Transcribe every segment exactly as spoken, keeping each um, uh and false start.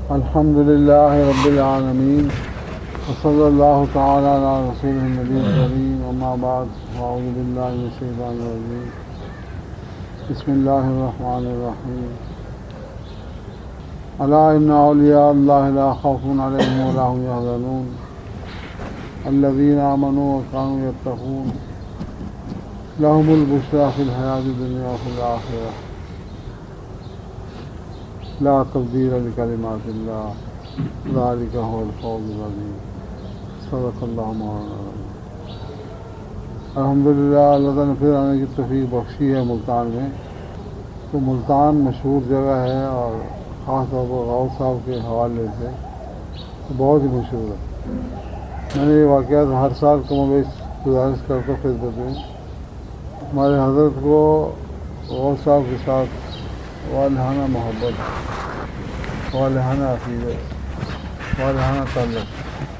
الحمد للہ رب العالمین وصلی اللہ تعالی علی رسولہ النبی الکریم اما بعد اعوذ باللہ من الشیطان الرجیم بسم اللہ الرحمن الرحیم الا ان اولیاء اللہ لا خوف علیہم ولا هم یحزنون الذین آمنوا وکانوا یتقون لهم البشری فی الحیاۃ الدنیا وفی الآخرہ لا تبدیل لکلمات اللہ ذالک هو الفوز العظیم صدق اللہ مولانا العظیم۔ الحمدللہ اللہ تعالیٰ نے پھر آنے کی توفیق بخشی ہے ملتان میں۔ تو ملتان مشہور جگہ ہے اور خاص طور پر غوث صاحب کے حوالے سے بہت ہی مشہور ہے۔ میں نے یہ واقعات ہر سال کم و بیش گزارش کرتا خدمت میں۔ ہمارے حضرت کو غوث صاحب کے ساتھ والہانہ محبت، والہانہ عقیدت، والہانہ تعلق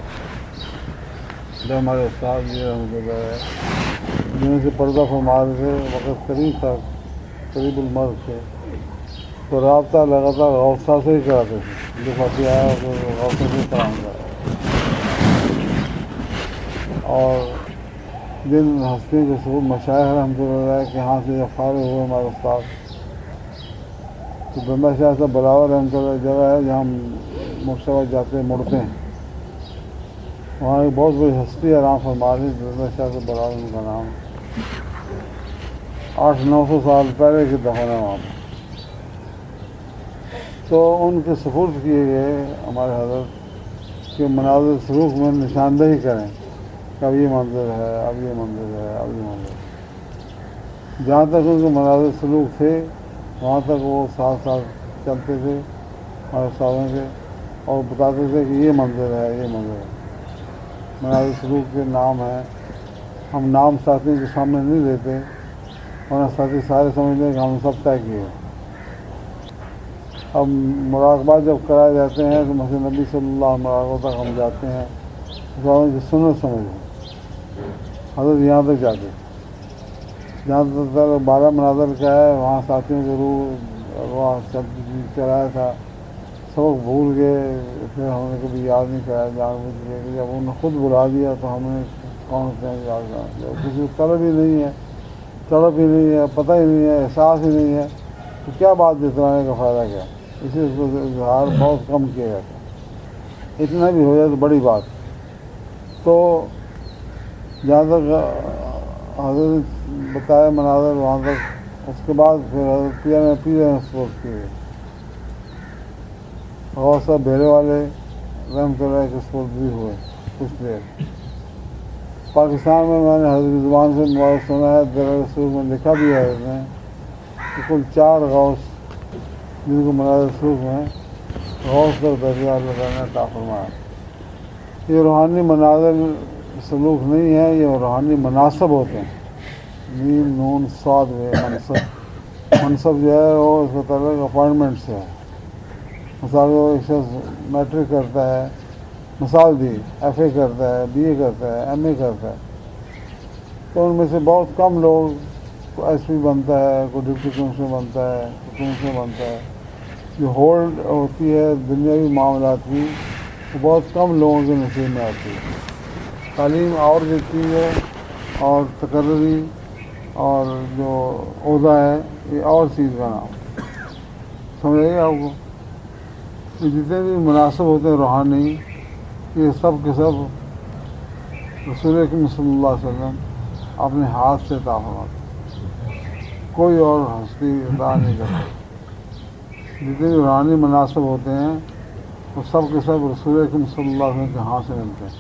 جو ہمارے استاد یہ رحمۃ اللہ ہے جن سے پردہ فرما تھے، وقت قریب تھا، قریب المرض تھے، تو رابطہ لگاتار غوث صاحب سے ہی کراتے تھے۔ جو فاتح آیا تو غوث صاحب سے کرام تھا، اور جن ہستی کے سبب مشائخ رحمۃ اللہ علیہ کے ہاں سے جب فارغ ہوئے ہمارے استاد، تو بندہ شاہ صاحب بلاور رحمۃ اللہ جگہ ہے جہاں مرتبہ جاتے مڑتے ہیں، وہاں ایک بہت بڑی ہستی آرام فرما رہی، بندہ شاہ صاحب بلاور ان کا نام، آٹھ نو سو سال پہلے کے دفن ہے وہاں پہ۔ تو ان کے سپرد کیے گئے ہمارے حضرت کے مناظر سلوک میں نشاندہی کریں کہ اب یہ منظر ہے، اب یہ منظر ہے، اب یہ منظر ہے۔ جہاں تک ان کے مناظر سلوک تھے وہاں تک وہ ساتھ ساتھ چلتے تھے ہمارے استادوں کے، اور بتاتے تھے کہ یہ منظر ہے، یہ منظر ہے۔ مناظر سلوک کے نام ہیں، ہم نام ساتھیوں کے سامنے نہیں لیتے ورنہ ساتھی سارے سمجھتے ہیں کہ ہم نے سب طے کیے۔ اب مراقبات جب کرائے جاتے ہیں تو مسجد نبی صلی اللہ علیہ مراقبہ تک ہم جاتے ہیں، استادوں کی سنت سمجھتے حضرت یہاں تک جاتے، جہاں تک بارہ مناظر کا ہے وہاں ساتھیوں کے روح وہاں چل چلایا تھا، سبق بھول گئے، پھر ہم نے کبھی یاد نہیں کرایا جان بوجھ کے، جب انہوں نے خود بلا دیا تو ہم نے کون سے یاد کرا، جب کسی کو طلب ہی نہیں ہے، طلب ہی نہیں ہے، پتہ ہی نہیں ہے، احساس ہی نہیں ہے، تو کیا بات جتلانے کا فائدہ کیا؟ اس لیے اس کو اظہار بہت کم کیا جاتا ہے، اتنا بھی ہو جائے تو بڑی بات۔ تو جہاں تک حضرت بتایا مناظر وہاں تک، اس کے بعد پھر حضرت پیر نے پیر نے سپورٹ کیے، غوث صاحب بھیرے والے رحمۃ اللہ کے سپورٹ بھی ہوئے کچھ دیر۔ پاکستان میں میں نے حضرت زبان سے مبارک سنا ہے، در رسول میں لکھا بھی ہے اس نے کہ کل چار غوث جن کو مناظر سلوک میں غوث در درجہ اللہ نے عطا فرمایا۔ یہ روحانی مناظر سلوک نہیں ہے، یہ روحانی مناسب ہوتے ہیں، نیم نون صاد میں منصب۔ منصب جو ہے وہ اس کا تعلق اپائنٹمنٹ سے ہے۔ مثال وہ ایک شخص میٹرک کرتا ہے، مثال دی ایف اے کرتا ہے، بی اے کرتا ہے، ایم اے کرتا ہے، تو ان میں سے بہت کم لوگ، کوئی ایس پی بنتا ہے، کوئی ڈپٹی کمشنر بنتا ہے، کوئی کمشنر بنتا ہے، جو ہولڈ ہوتی ہے دنیاوی معاملات کی وہ بہت کم لوگوں کے نصیب میں آتی ہے۔ تعلیم اور جو چیز ہے اور تقرری اور جو عہدہ ہے یہ اور چیز کا نام، سمجھ آئیے آپ کو؟ یہ جتنے بھی مناسب ہوتے ہیں روحانی، یہ سب کے سب رسول اکرم صلی اللہ علیہ وسلم اپنے ہاتھ سے عطا فرماتے، کوئی اور ہستی عطا نہیں کرتا۔ جتنے بھی روحانی مناسب ہوتے ہیں وہ سب کے سب رسول اکرم صلی اللہ علیہ وسلم کے ہاتھ سے ملتے ہیں،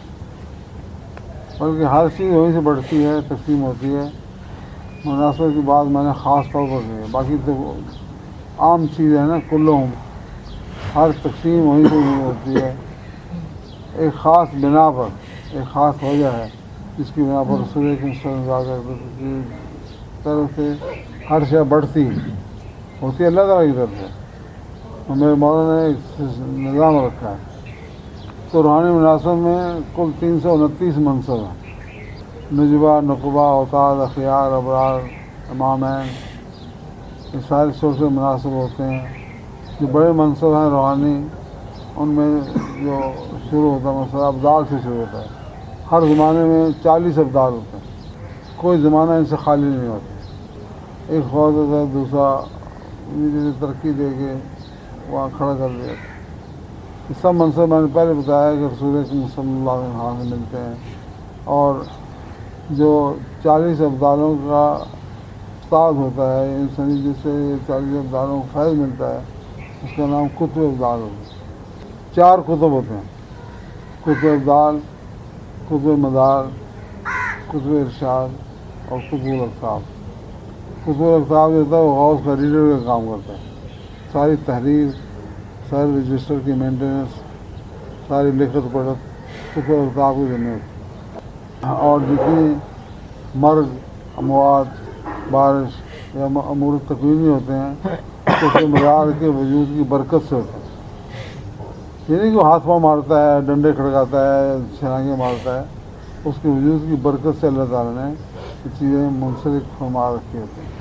بلکہ ہر چیز وہیں سے بڑھتی ہے، تقسیم ہوتی ہے۔ مناسبت کی بات میں نے خاص طور پر کی ہے، باقی تو عام چیز ہے نا، کلہم، ہر تقسیم وہیں سے ہوتی ہے، ایک خاص بنا پر، ایک خاص وجہ ہے جس کی بنا پر رسول اکرم صلی اللہ علیہ وسلم کی طرف سے ہر شے بڑھتی ہوتی ہے، اللہ تعالیٰ کی طرف سے۔ اور میرے مولانا نے ایک نظام رکھا ہے۔ تو روحانی مناسب میں کل تین سو انتیس منصب ہیں، نجبہ، نقبہ، اوتاد، اخیار، ابرار، امامین، یہ سارے چھوٹے مناسب ہوتے ہیں۔ جو بڑے منصب ہیں روحانی ان میں جو شروع ہوتا ہے مثلا ابدال سے شروع ہوتا ہے. ہر زمانے میں چالیس ابدال ہوتے ہیں، کوئی زمانہ ان سے خالی نہیں ہوتا. ایک فوج ہوتا ہے، دوسرا ترقی دے کے وہاں کھڑا کر دیا. یہ سب منصب میں نے پہلے بتایا کہ رسول اکرم صلی اللہ علیہ وسلم سے ملتے ہیں. اور جو چالیس ابدالوں کا استاد ہوتا ہے انسانی جس سے چالیس ابدالوں کو فیض ملتا ہے اس کا نام قطب ابدال ہوتا ہے. چار کتب ہوتے ہیں، قطب ابدال، قطب مدار، قطب ارشاد اور قطب الاقطاب. قطب الاقطاب جو ہوتا ہے وہ غوث کا ریڈر کا کام کرتا ہے. ساری تحریر، سارے رجسٹر کی مینٹیننس، ساری لکھت پڑھت قطب الاقطاب کی ذمہ ہوتی ہے. اور جتنی مرض، اموات، بارش یا امور تکوینی ہوتے ہیں قطب مدار کے وجود کی برکت سے ہوتے ہیں. یعنی کہ وہ ہاتھ پاؤں مارتا ہے، ڈنڈے کھڑکاتا ہے، چھلانگیں مارتا ہے، اس کے وجود کی برکت سے اللہ تعالیٰ نے یہ چیزیں منسلک فرما رکھی ہوتی ہیں.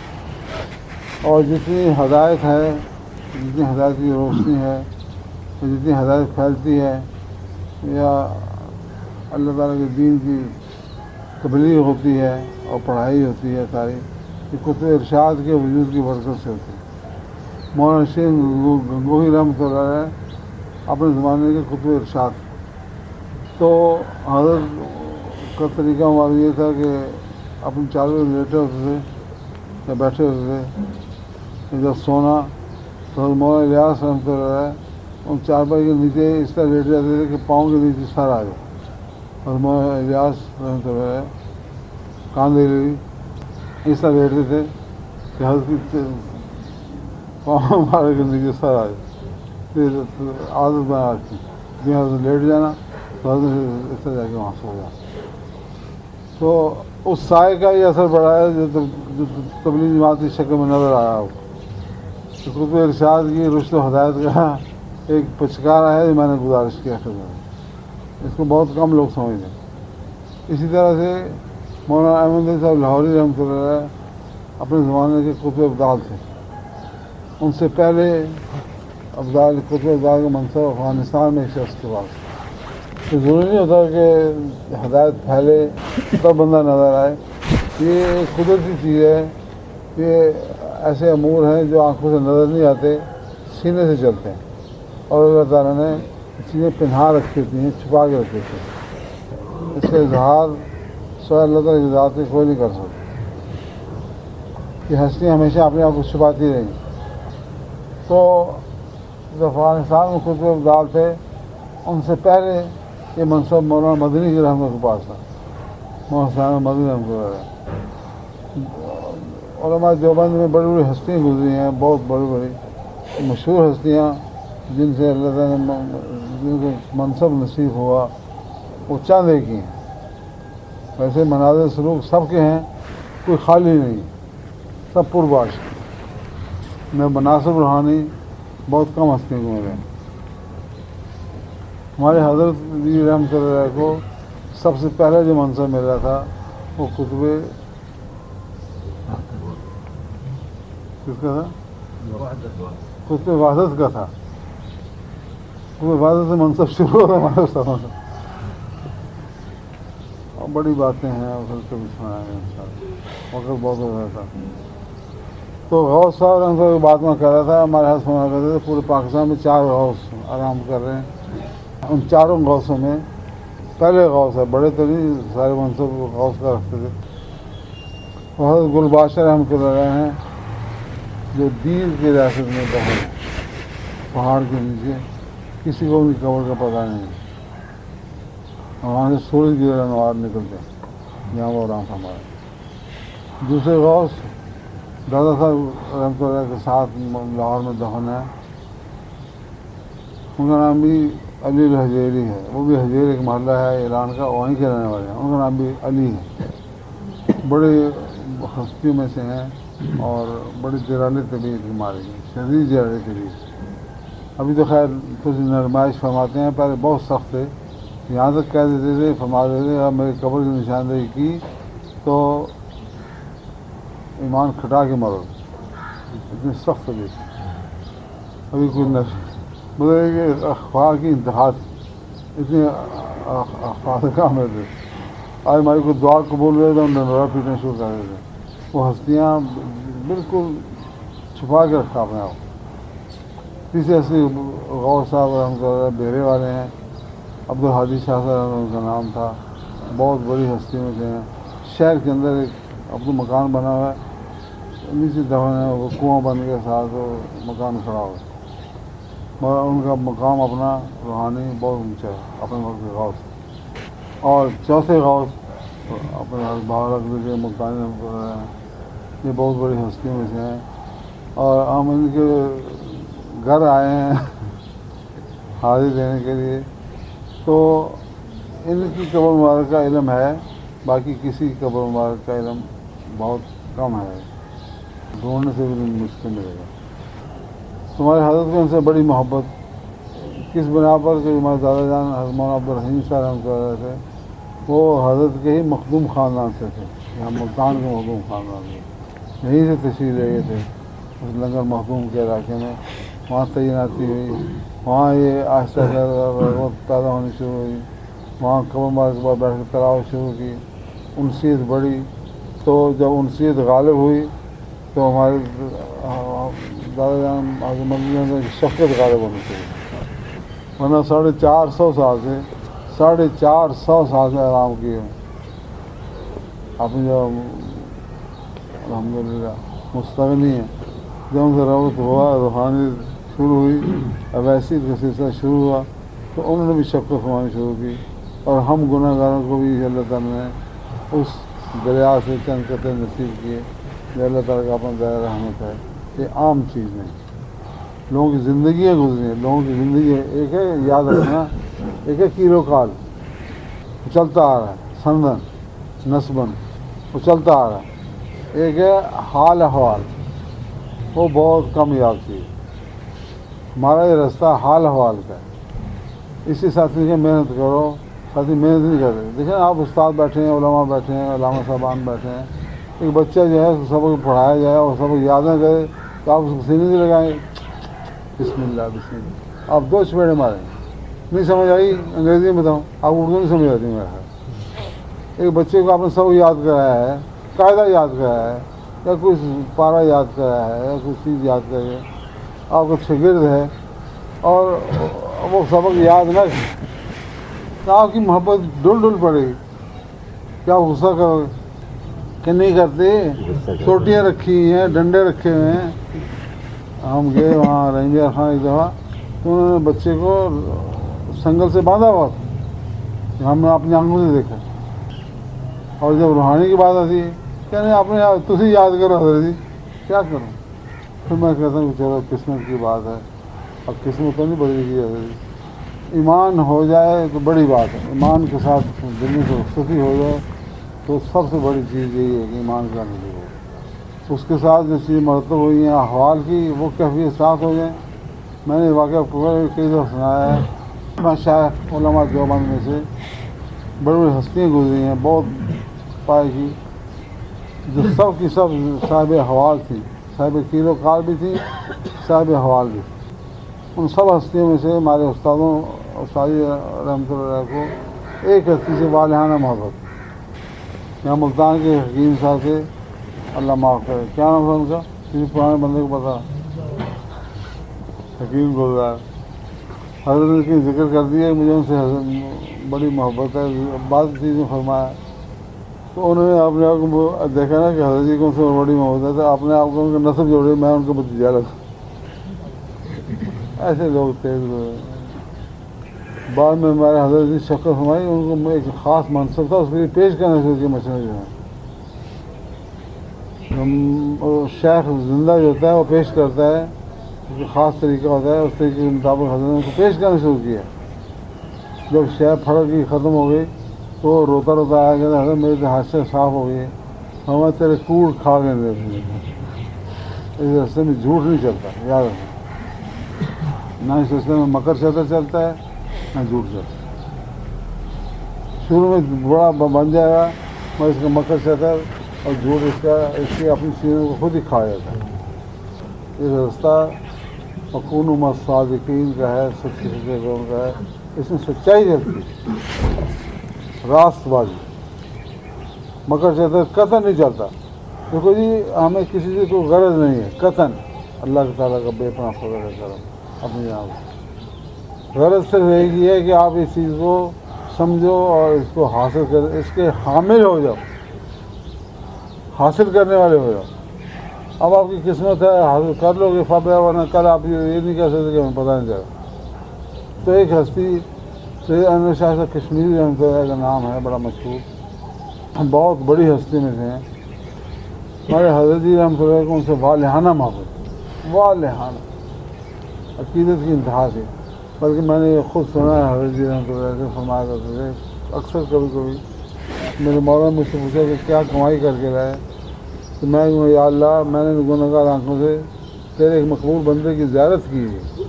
اور جتنی ہدایت ہے، جتنی ہدایت کی روشنی ہے، جتنی ہدایت پھیلتی ہے یا اللہ تعالیٰ کے دین کی تبلیغ ہوتی ہے اور پڑھائی ہوتی ہے، ساری یہ قطب ارشاد کے وجود کی برکت سے ہوتی ہے. مولانا شیر گنگوہی رحمۃ اللہ علیہ اپنے زمانے کے قطب ارشاد. تو حضرت کا طریقہ ہمارا یہ تھا کہ اپنے چاروں لیٹے ہوتے تھے یا بیٹھے ہوتے تھے. جب سونا تو مولانا الیاس رحمۃ اللہ علیہ ان چار پائی کے نیچے اس طرح لیٹ جاتے تھے کہ پاؤں کے نیچے سر آ جائے. اور مولانا الیاس رحمۃ اللہ علیہ کاندھے لی اس طرح لیٹتے تھے کہ حضرت کی پاؤں ہمارے کے نیچے سر آ جائے. پھر عادت بنا رکھی کہ حضرت لیٹ جانا تو حضرت اس طرح جا کے وہاں سو جانا. تو اس سائے کا یہ اثر پڑا ہے جو تبلیغ جماعت کی شکل میں نظر آیا ہو. قطب ارشاد کی رشد و ہدایت کا ایک پچکارا ہے جو میں نے گزارش کیا تھا. اس کو بہت کم لوگ سمجھتے ہیں. اسی طرح سے مولانا احمد صاحب لاہوری رحمۃ اللہ علیہ اپنے زمانے کے قطب ابدال تھے. ان سے پہلے ابدال قطب ابدال کا منصب افغانستان میں ایک شخص کے پاس. تو ضروری نہیں ہوتا کہ ہدایت پھیلے تب بندہ نظر آئے. یہ ایک قدرتی چیز ہے. یہ ایسے امور ہیں جو آنکھوں سے نظر نہیں آتے، سینے سے چلتے ہیں. اور اللہ تعالیٰ نے چیزیں پنہا رکھی ہوتی ہیں، چھپا کے رکھی ہوتی ہیں. اس کا اظہار سوائے اللہ تعالیٰ کی ذات سے کوئی نہیں کر سکتا. یہ ہستیاں ہمیشہ اپنے آپ کو چھپاتی رہیں. تو جو افغانستان میں قطب ابدال تھے ان سے پہلے یہ منصب مولانا مدنی کی رحمت کے پاس تھا. مولانا مدنی رحمۃ اللہ علماء دیوبند میں بڑی بڑی ہستیاں گزری ہیں، بہت بڑی بڑی مشہور ہستیاں جن سے اللہ تعالیٰ نے جن کو منصب نصیب ہوا وہ چند ایک ہی ہیں. ویسے مناظر سلوک سب کے ہیں، کوئی خالی نہیں، سب پرباش. میں مناسب روحانی بہت کم ہستیوں کو ملے. ہمارے حضرت جی رحمۃ اللہ علیہ کو سب سے پہلے جو منصب ملا تھا وہ قطب کس کا تھا؟ قطب وحدت کا تھا. قطب وحدت سے منصب شروع ہوتا ہمارے سامنے سے. اور بڑی باتیں ہیں اور کبھی سنائیں گے انشاءاللہ، وقت بہت ہو رہا تھا. تو غوث صاحب رحمۃ اللہ بات میں کر رہا تھا، ہمارے ہاتھ سنا کرتے تھے پورے پاکستان میں چار غوث آرام کر رہے ہیں. ان چاروں غوثوں میں پہلے غوث ہے، بڑے تو نہیں، سارے منصب غوث کا رکھتے تھے. حضرت گل بادشاہ رحمۃ اللہ علیہ ہیں جو دیر کی ریاست میں بہت پہاڑ کے نیچے، کسی کو ان کی قبر کا پتہ نہیں. وہاں سے سورج کی انوار نکلتے ہیں جہاں وہ آرام ہمارے. دوسرے غوث دادا صاحب رحمۃ اللہ کے ساتھ لاہور میں دفن ہے. ان کا نام بھی علی الحجیری ہے. وہ بھی حجیر ایک محلہ ہے ایران کا، وہیں کے رہنے والے ہیں. ان کا نام بھی علی ہے. بڑے ہستیوں میں سے ہیں اور بڑی جرالی طبیعت ہماری، شدید جرالی طبیعت. ابھی تو خیر کچھ نرمائش فرماتے ہیں، پہلے بہت سخت تھے. یہاں تک کہہ دیتے تھے، فرما دیتے تھے میری قبر کی نشاندہی کی تو ایمان کھٹا کے مرو. اتنی سخت طبیعت. ابھی کوئی مطلب کہ اخبار کی انتہا اتنے اخبار کام تھے. آج ہماری کو دعا قبول ہوئے تو ڈنڈورا پیٹنا شروع کر دیتے. وہ ہستیاں بالکل چھپا کے رکھا اپنے آپ. تیسرے ہستی غوث صاحب رحمۃ اللہ بیرے والے ہیں. عبدالحادی شاہ صاحب ان کا نام تھا. بہت بڑی ہستی میں تھے. شہر کے اندر ایک اپنا مکان بنا ہوا ہے. نیچے دفن ہے وہ کنواں بن کے ساتھ وہ مکان کھڑا ہوا ہے. مگر ان کا مقام اپنا روحانی بہت اونچا ہے اپنے وقت کے غوث. اور چوتھے غوث اپنے بہار کے ملتانی یہ بہت بڑی ہستیوں میں سے ہیں. اور ہم ان کے گھر آئے ہیں حاضری دینے کے لیے. تو ان کی قبر مبارک کا علم ہے, باقی کسی کی قبر مبارک کا علم بہت کم ہے, ڈھونڈنے سے بھی مشکل ملے گا. تمہارے حضرت کو ان سے بڑی محبت کس بنا پر کہ ہمارے دادا جان حضرت مولانا عبدالرحیم صاحب رحمۃ اللہ تھے, وہ حضرت کے ہی مخدوم خاندان سے تھے. یہاں ملتان کے مخدوم خاندان سے یہیں سے تشریف لے گئے تھے اس لنگر مخدوم کے علاقے میں. وہاں تعیناتی ہوئی, وہاں یہ آہستہ آہستہ پیدا ہونی شروع ہوئی. وہاں قبر مبارک کے بعد بیٹھ کے تلاوت شروع کی. انسیت بڑھی. تو جب انسیت غالب ہوئی تو ہمارے دادا جان حضرت کی شفقت غالب ہونی چاہیے. ورنہ ساڑھے چار سو سال سے ساڑھے چار سو سال سے آرام کیے اپنی جو الحمد للہ مستغنی ہیں. جب ان سے ربط ہوا روحانی شروع ہوئی, اویسی کا سلسلہ شروع ہوا تو انہوں نے بھی شفقت فرمانی شروع کی. اور ہم گناہ گاروں کو بھی اللہ تعالیٰ نے اس دریا سے چند قطرے نصیب کیے جو اللہ تعالیٰ کا اپنا دائرہ رحمت ہے. یہ عام چیز نہیں, لوگوں کی زندگیاں گزری ہیں. لوگوں کی زندگی ایک ہے یاد رکھنا, ایک ہے کیلو کال چلتا آ رہا ہے, سندن نسبن وہ چلتا آ رہا ہے. ایک ہے حال احوال, وہ بہت کم یاد چیز. ہمارا یہ راستہ حال احوال کا ہے. اسی ساتھی کہ محنت کرو, ساتھی محنت نہیں کرتے. دیکھیں آپ استاد بیٹھے ہیں, علماء بیٹھے ہیں, علامہ صاحبان بیٹھے ہیں. ایک بچہ جو ہے اس کو سبق پڑھایا جائے اور سبق یاد نہ کرے تو آپ اس کو سینے نہیں لگائیں بسم اللہ بسم اللہ. آپ دو چپیڑے ماریں, نہیں سمجھ آئی انگریزی میں بتاؤں, آپ اردو نہیں سمجھ آتی میرا خیال. ایک بچے کو آپ نے سبق یاد کرایا ہے, قاعدہ یاد کرایا ہے, یا کوئی پارا یاد کرایا ہے, یا کوئی چیز یاد کرائی ہے, آپ کا شاگرد ہے اور وہ سبق یاد نہ کرے تو آپ کی محبت ڈل ڈل پڑے گی. کیا غصہ کرو گے کہ نہیں کرتے؟ چوٹیاں رکھی ہیں, ڈنڈے رکھے ہوئے ہیں. ہم گئے وہاں رنجر خان ایک دفعہ تو انہوں نے بچے کو سنگل سے باندھا ہوا تھا, ہم نے اپنی آنکھوں سے دیکھا. اور جب روحانی کی بات آتی ہے کہنے آپ نے تسی یاد کرو حضرت جی, کیا کروں؟ پھر میں کہتا ہوں چلو قسمت کی بات ہے, اب قسمت تو نہیں بدلے گی حضرت جی. ایمان ہو جائے تو بڑی بات ہے, ایمان کے ساتھ دل میں سے رخصتی ہو جائے تو سب سے بڑی چیز یہی ہے کہ ایمان کا نصیب ہو. اس کے ساتھ جو چیز مرتب ہوئی ہیں احوال کی وہ کیفیت ساتھ ہو جائیں. میں نے واقعہ کئی دفعہ سنایا ہے. مشائخ علماء دیوبند میں سے بڑی بڑی ہستیاں گزری ہیں بہت پائے کی, جو سب کی سب صاحب احوال تھی, صاحب کیل و کال بھی تھی, صاحب احوال بھی تھی. ان سب ہستیوں میں سے ہمارے استادوں استادی رحمۃ اللہ کو ایک ہستی سے والہانہ محبت. یہاں ملتان کے حکیم صاحب سے, اللہ معاف کرے, کیا نام تھا ان کا, کسی پرانے بندے کو پتا, حکیم گلزار. حضرت نے کی ذکر کر دیا کہ مجھے ان سے حضرت بڑی محبت ہے, بعض چیزیں فرمایا تو انہوں نے اپنے آپ کو دیکھا نا کہ حضرت جی کو ان سے بڑی محبت ہے تو اپنے آپ کو ان کا نسب جوڑے, میں ان کو بتیجا لگا. ایسے لوگ تیز ہوئے. بعد میں ہمارے حضرت جی شکر فرمائی, ان کو ایک خاص منصب تھا, اس کے لیے پیش کرنے سے کی مشورہ جو ہے شیخ زندہ جو ہوتا ہے وہ پیش کرتا ہے, اس کا خاص طریقہ ہوتا ہے, اس طریقے کے مطابق حضرت نے اس کو پیش کرنا شروع کیا. جب شیخ پھڑ کی ختم ہو گئی تو وہ روتا روتا آیا کہ حضرت میرے ہاتھ سے صاف ہو گئی, ہمیں تیرے کوڑ کھا گئے دیتے. اس رستے میں جھوٹ نہیں چلتا, یاد رکھیں. نہ اس رستے میں مکر چتر چلتا ہے نہ جھوٹ چلتا ہے. شروع میں بڑا بن جائے گا میں اس کا مکر چتر اور جھوٹ اس کا اس کی اپنی چیزوں کو خود ہی کھا جاتا ہے. یہ راستہ فکون مع الصادقین کا ہے، سچی سچے لوگوں کا ہے، اس میں سچائی رہتی ہے، راست بازی، مگر چلتا قطن نہیں چلتا۔ دیکھو جی ہمیں کسی سے کوئی غرض نہیں ہے قطن، اللہ تعالیٰ کا بے پناہ فضل ہے کرم اپنی یہاں سے، غرض صرف یہی ہے کہ آپ اس چیز کو سمجھو اور اس کو حاصل کر، اس کے حامل ہو جاؤ، حاصل کرنے والے ہو جاؤ۔ اب آپ کی قسمت ہے حاصل کر لو گے فبیا، ورنہ کل آپ یہ نہیں کہہ سکتے کہ ہمیں پتہ نہیں چلا۔ تو ایک ہستی سید انور شاہ صاحب کشمیری رحمۃ اللہ کا نام ہے، بڑا مشہور، بہت بڑی ہستی میں سے ہیں۔ ہمارے حضرت جی رحمۃ اللہ کو ان سے والہانہ محبت، والہانہ عقیدت کی انتہا سے، بلکہ میں نے یہ خود سنا ہے حضرت جی رحمۃ اللہ سے فرمایا کرتے تھے اکثر، کبھی کبھی میرے مولانا مجھ سے پوچھا کہ کیا کمائی کر کے لائے، تو میں کہوں یا اللہ میں نے گنہگار آنکھوں سے تیرے ایک مقبول بندے کی زیارت کی ہے،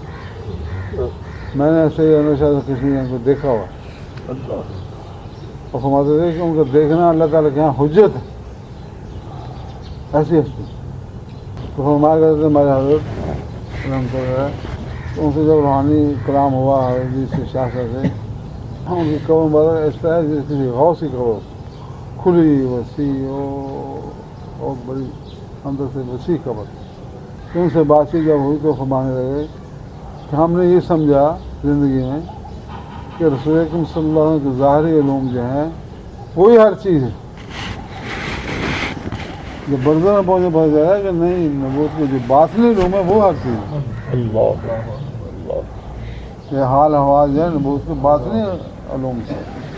میں نے ایسے ہی انور شاہ صاحب کشمیری کو دیکھا ہوا، اور فرماتے تھے کہ ان کا دیکھنا اللہ تعالیٰ کے یہاں حجت ہے، ایسی ہستی۔ تو فرمایا کرتے تھے ہمارے حضرت رحمۃ اللہ، تو ان سے جب روحانی کلام ہوا حضرت جی سے شاہ صاحب سے، ان کی قبر مبارک اس طرح جیسے کسی غوث کی قبر کھلی وسیع بہت بڑی، اندر سے وسیع قبر۔ تو ان سے بات چیت جب ہوئی تو فرمانے لگے کہ ہم نے یہ سمجھا زندگی میں کہ رسول اکرم صلی اللہ علیہ وسلم کے ظاہری علوم جو ہیں وہی ہر چیز ہے، جو برزہ میں پہنچے پہنچ جائے کہ نہیں، نبوت کے جو باطنی علوم ہے وہ ہر چیز ہے۔ یہ حال احوال جو ہے نبوت کے باطنی علوم سے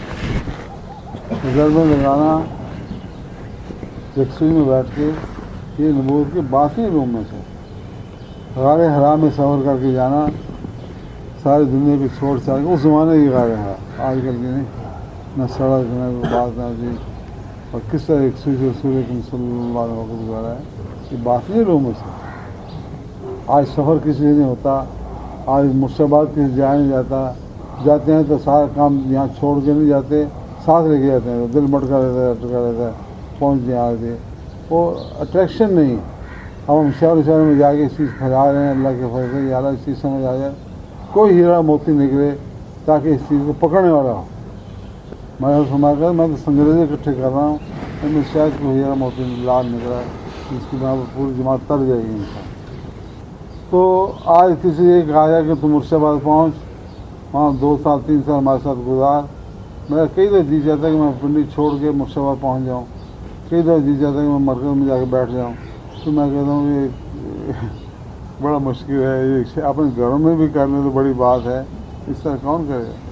تجربے لگانا، یکسوئی میں بیٹھ کے، یہ نبوت کے باطنی علوم میں سے۔ غار حرا میں سفر کر کے جانا، ساری دنیا کی چھوڑ چھاڑ کے، اس زمانے کی غار حرا، آج کل کی نہیں، نہ سڑک نہ بات نہ جی، اور کس طرح یکسوئی سے رسول اکرم صلی اللہ علیہ وسلم گزارا ہے، یہ باطنی علوم میں سے۔ آج سفر کسی سے نہیں ہوتا، آج مرشدآباد کسی جایا نہیں جاتا، جاتے ہیں تو سارا کام یہاں چھوڑ کے نہیں جاتے، ساتھ لے کے جاتے ہیں، دل مٹکا رہتا ہے اٹکا رہتا ہے، پہنچ جائیں آگے، وہ اٹریکشن نہیں۔ اب ہم شہر و شہر میں جا کے اس چیز پھیلا رہے ہیں اللہ کے فضل سے، یا اللہ اس چیز سمجھ آ جائے، کوئی ہیرا موتی نکلے تاکہ اس چیز کو پکڑنے والا ہو۔ میں فرما کر میں تو سنگریزے اکٹھے کر رہا ہوں، ان میں شاید کوئی ہیرا موتی لال نکلا ہے جس کی بنا پر پوری جماعت تر جائے گی انسان۔ تو آج کسی ایک آیا کہ تم مرشدآباد پہنچ، وہاں دو سال تین سال ہمارے ساتھ گزار، میرا کئی دفعہ جی چاہتا ہے کہ میں پنڈی چھوڑ کے مرشدآباد پہنچ جاؤں، کئی دفعہ جی چاہتا ہے کہ میں مرکز میں جا کے بیٹھ جاؤں، تو میں کہتا ہوں کہ بڑا مشکل ہے، یہ اپنے گھروں میں بھی کرنے تو بڑی بات ہے، اس طرح کون کرے گا؟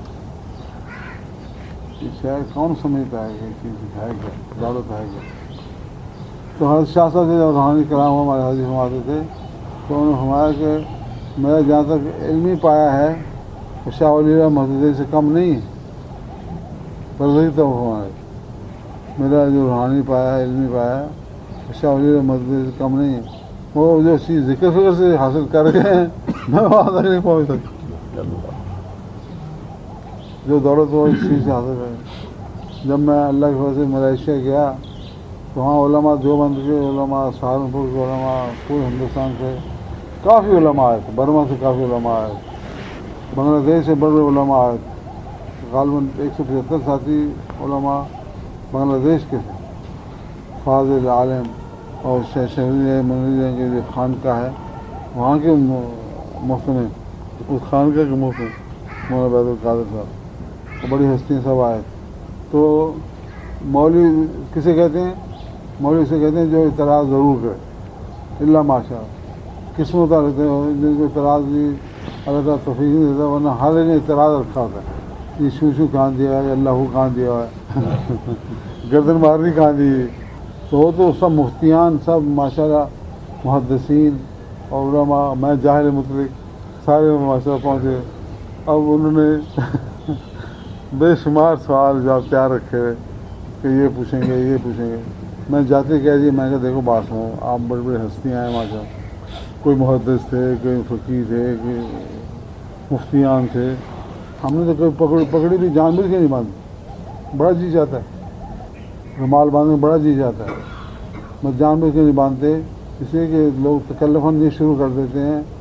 یہ شاید کون سمجھتا ہے کہ یہ چیز ہے کیا، ضرورت ہے کیا؟ تو حضرت شاہ صاحب سے جب روحانی کلام ہوا، ہمارے حاضر فرماتے تھے، تو انہوں نے فرمایا کہ میرا جہاں تک علمی پایا ہے تو شاہ ولی اللہ محدود سے کم نہیں ہے، پر وہی تو ہمارے میرا جو روحانی پایا ہے، علمی پایا ہے، شاہ ولی اللہ محدود سے کم نہیں ہے۔ وہ جو چیز ذکر فکر سے حاصل کر گئے ہیں میں وہاں تک نہیں پہنچ سکتا، جو دولت وہ اس چیز سے حاصل کرے۔ جب میں اللہ کے فضل سے ملائیشیا گیا تو وہاں علماء دیوبند کے علماء، سہارنپور کے علماء، پورے ہندوستان سے کافی علماء آئے تھے، برما سے کافی علماء آئے تھے، بنگلہ دیش سے بڑے علماء آئے تھے، غالباً ایک سو پچہتر ساتھی علماء بنگلہ دیش کے تھے، فاضل عالم اور شہری منظر کے جو خانقاہ ہے وہاں کے محسن، اس خانقاہ کے محسن مولانا عبید القادر صاحب، بڑی ہستیاں سب آئے تھے۔ تو مولوی کسے کہتے ہیں؟ مولوی سے کہتے ہیں جو اعتراض ضرور کرے، اللہ ماشاء قسمت رہتے ہیں جن کو اعتراض بھی اللہ تعالیٰ توفیق نہیں دیتا، ورنہ ہر ایک نے اعتراض رکھا ہوتا ہے، یہ شو شو کہاں دیا ہے، اللہ ہو کہاں دیا ہے، گردن مارنی کہاں دی۔ تو وہ تو سب مفتیان، سب ماشاء اللہ محدثین اور علماء، میں جاہل مطلق، سارے ماشاء اللہ پہنچے۔ اب انہوں نے بے شمار سوال جواب تیار رکھے کہ یہ پوچھیں گے یہ پوچھیں گے۔ میں جاتے کہہ دیا، میں کہا دیکھو بات سنو، آپ بڑی بڑی ہستیاں ہیں ماشاء اللہ، کوئی محدث تھے، کوئی فقیر تھے، کوئی مفتیان تھے، ہم نے تو کوئی پکڑ پکڑی بھی جان بوجھ کے نہیں باندھی، بڑا جی جاتا ہے رومال باندھنے میں، بڑا جی جاتا ہے، میں جان بوجھ کے نہیں باندھتے، اس لیے کہ لوگ تکلفاً یہ شروع کر دیتے ہیں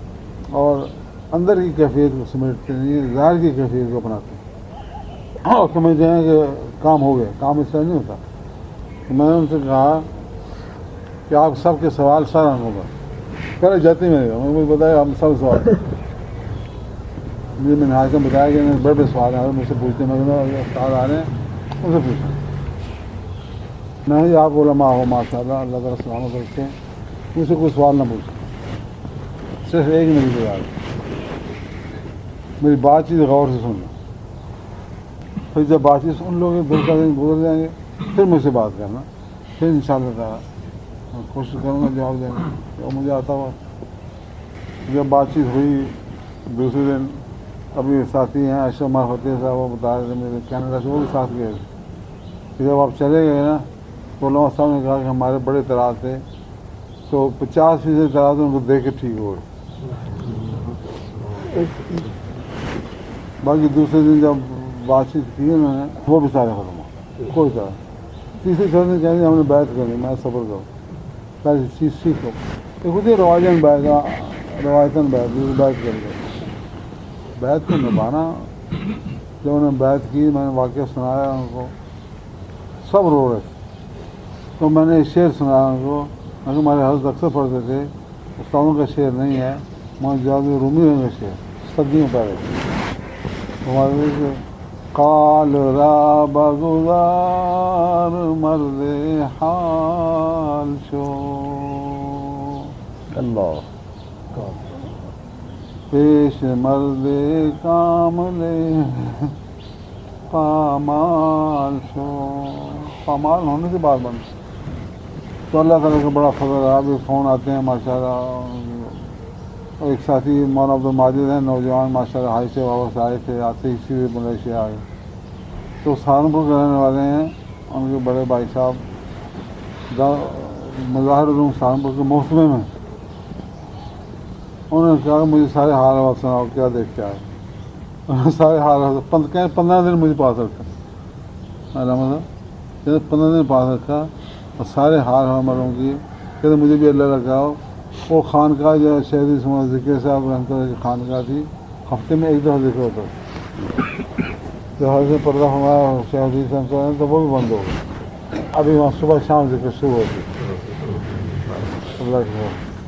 اور اندر کی کیفیت کو سمیٹتے نہیں ہیں، ظاہر کی کیفیت کو اپناتے ہیں اور سمجھتے ہیں کہ کام ہو گیا. کام اس طرح نہیں ہوتا. میں نے ان سے کہا کہ آپ سب کے سوال سارا ہوگا پہلے جاتے میں نے مجھے بتایا ہم سب سوال مجھے میں نے آج کل بتایا کہ بڑے بڑے سوال ہیں مجھ سے پوچھتے ہیں میں استاد آ رہے ہیں ان سے پوچھیں. میں نے آپ علماء ہو ماشاء اللہ اللہ تعالیٰ سلامت رکھتے ہیں مجھ سے کوئی سوال نہ پوچھیں. صرف ایک میری گزارش میری بات چیت غور سے سن لو. پھر جب بات چیت سن لو گے دو چار دن گزر جائیں گے پھر مجھ سے بات کرنا. پھر ان شاء اللہ تعالیٰ کوشش کروں گا جواب دینے اور مجھے آتا ہوا. جب بات چیت ہوئی دوسرے دن ابھی ساتھی ہیں اشرف فتح صاحب وہ بتا رہے تھے میرے کینیڈا سے وہ بھی ساتھ گئے تھے. جب آپ چلے گئے نا تو علماء صاحب نے کہا کہ ہمارے بڑے اعتراض تھے تو پچاس فیصد اعتراض ان کو دیکھ کے ٹھیک ہو گئے. باقی دوسرے دن جب بات چیت کی انہوں نے وہ بھی سارے ختم ہو کوئی طرح. تیسری چوتھے کہیں ہم نے بیعت کرنی میں صبر کروں پہلی چیز سیکھو کہ خود ہی روایتاً بیعت روایتاً بیعت بیعت کر کے بیعت کو نبھانا. جب انہوں نے بیعت کی میں نے واقعہ سنایا ان کو سب رو رہے تھے. تو میں نے شعر سنایا ان کو کہ ہمارے حضرت اکثر پڑھتے تھے استادوں کا شعر نہیں ہے مولانا جلال رومی کا شعر صدیوں پہلے ہمارے قال را بگزار مرد حال شو اللہ پیش مرد کامل پامال شو. پامال ہونے کے بعد بند تو اللہ تعالیٰ کا بڑا فضل ہے. ابھی فون آتے ہیں ماشاء اللہ. ایک ساتھی مولانا عبد الماجد ہیں نوجوان ماشاء اللہ ہائی سے واپس آئے تھے آتے اسی لیے ملیشیا آئے تو سہارنپور کے رہنے والے ہیں. ان کے بڑے بھائی صاحب مظاہر علوم سہارنپور کے محکمے میں انہوں نے کہا مجھے سارے حال حوال سناؤ کیا دیکھ کے آئے. سارے حال حوال پندرہ دن مجھے پاس رکھا علامہ صاحب پندرہ دن پاس رکھا اور سارے حال حوالوں کی کہتے مجھے بھی اللہ رکھاؤ. وہ خانقاہ جو شہری سماج ذکر صاحب رحمۃ اللہ کی خانقاہ تھی ہفتے میں ایک دفعہ ذکر ہوتا تھا. جو حضرت پردہ ہمارا شہری صاحب تو وہ بھی بند ہو گیا. ابھی وہاں صبح شام ذکر شروع ہوتی اللہ کے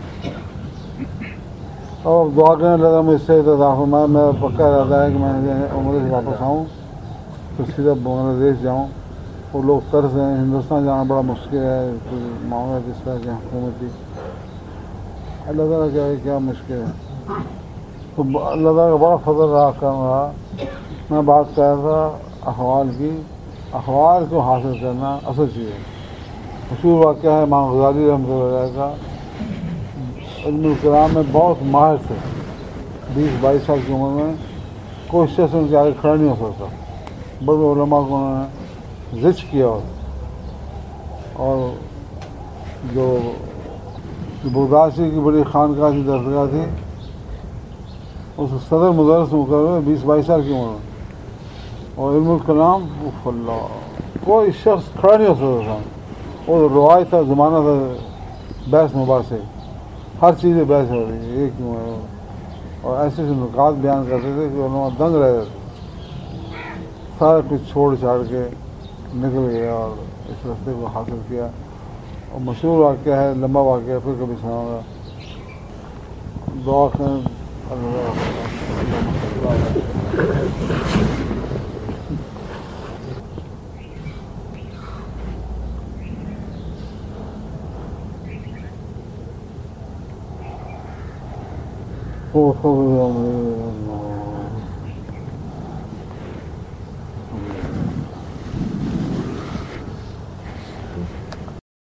اور دعا کرنے لگا مجھ سے اتفاق میں میرا پکا رہتا ہے کہ میں عمرے سے واپس آؤں تو سیدھا بنگلہ دیش جاؤں. وہ لوگ طرز ہیں ہندوستان جانا بڑا مشکل ہے معاملہ اس طرح کی حکومتی اللہ تعالیٰ کیا ہے کیا مشکل ہے. تو اللہ تعالیٰ کا بڑا فضل رہا کرم رہا. میں بات کر رہا تھا احوال کی. احوال کو حاصل کرنا اصل چیز ہے. مشہور واقعہ ہے امام غزالی رحمۃ اللہ علیہ کا علم الکلام میں بہت ماہر تھے. بیس بائیس سال کی عمر میں کوئی شخص ان کے آگے کھڑا نہیں ہو سکتا. بڑے علماء کو انہوں نے زچ کیا اور جو برداشی کی بڑی خانقاہ کی درسگاہ تھی اس صدر مدرس مقرر بیس بائیس سال کی عمر میں اور علم الکلام اللہ کوئی شخص کھڑا نہیں ہو سکتا تھا. وہ روایت تھا زمانہ تھا بحث مباحثے ہر چیزیں بحث ہو رہی ہے ایک اور ایسے ایسے نکات بیان کرتے تھے کہ علماء دنگ رہے تھے. سارا کچھ چھوڑ چھاڑ کے نکل گیا اور اس راستے کو حاصل کیا. اور مشہور واقعہ ہے لمبا واقعہ پھر کبھی سناؤں گا. دعا کریں اللہ